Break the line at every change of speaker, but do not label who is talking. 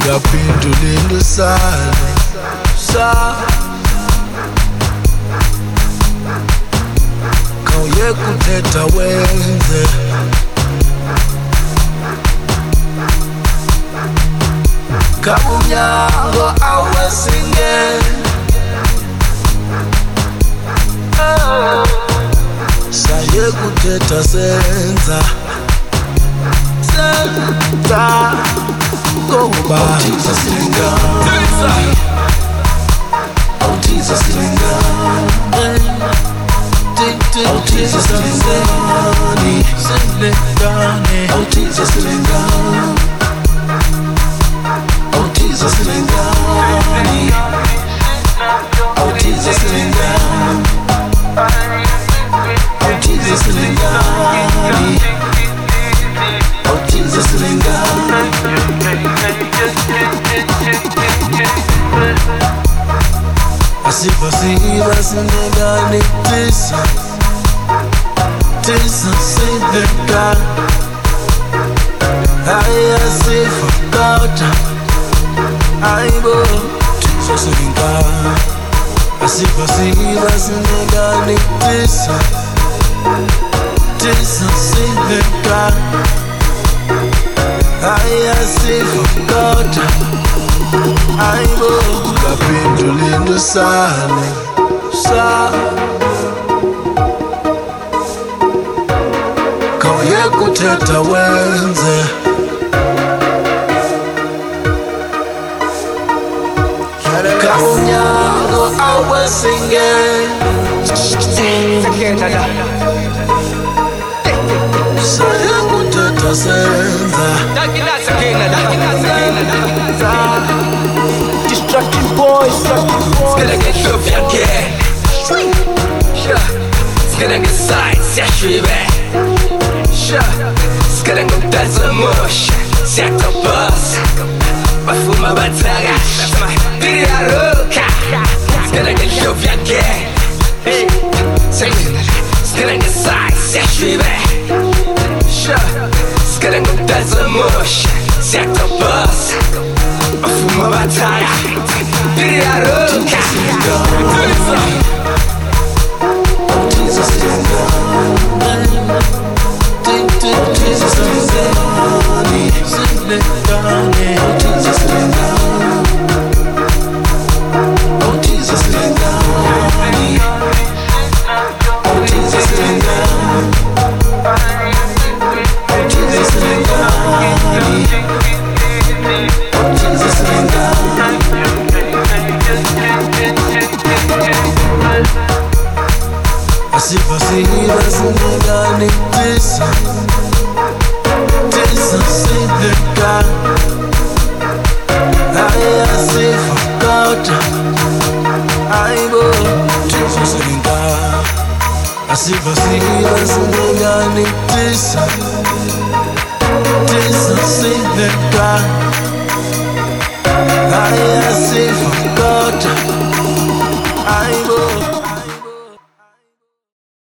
ngapindulile sale sa kawuyekuthetha wenze kabumnyango awesinge sayekuthetha senza ngoba
Jesus lingani, oh Jesus lingani, oh Jesus lingani, oh Jesus lingani, oh Jesus lingani, oh Jesus lingani, oh Jesus lingani, oh Jesus lingani.
Asiva sinegani tisa sinega Ay asifa kota Aibo tisa sinega Asiva sinegani tisa sinega Ay asifa kota Aibo ngapindulile sale sa kawuyekuthetha wenze kabumnyango awesinge sayekuthetha senza
Distracting boys,
it's gonna get love again. It's gonna get sights, yeah, it's gonna go dance a mush, c'est ton boss. Bafuma bataga, tiri aruka. It's gonna get love again. It's gonna get sights, yeah, it's gonna go dance a mush, c'est ton boss. Bafuma bataga, tiri aruka.
Oh Jesus lingani, oh Jesus lingani, oh Jesus lingani, oh Jesus lingani, oh Jesus lingani, oh Jesus lingani, oh Jesus lingani.
Asiva sinegani tisa sinega Ay asifa kota Aibo tisa sinega Asiva sinegani tisa sinega Ay